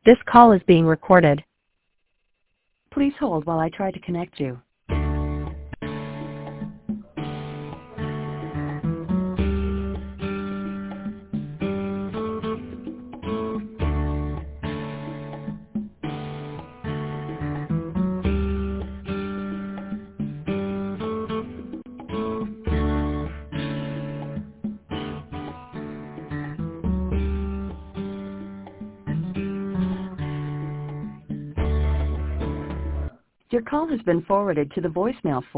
This call is being recorded. Please hold while I try to connect you. Your call has been forwarded to the voicemail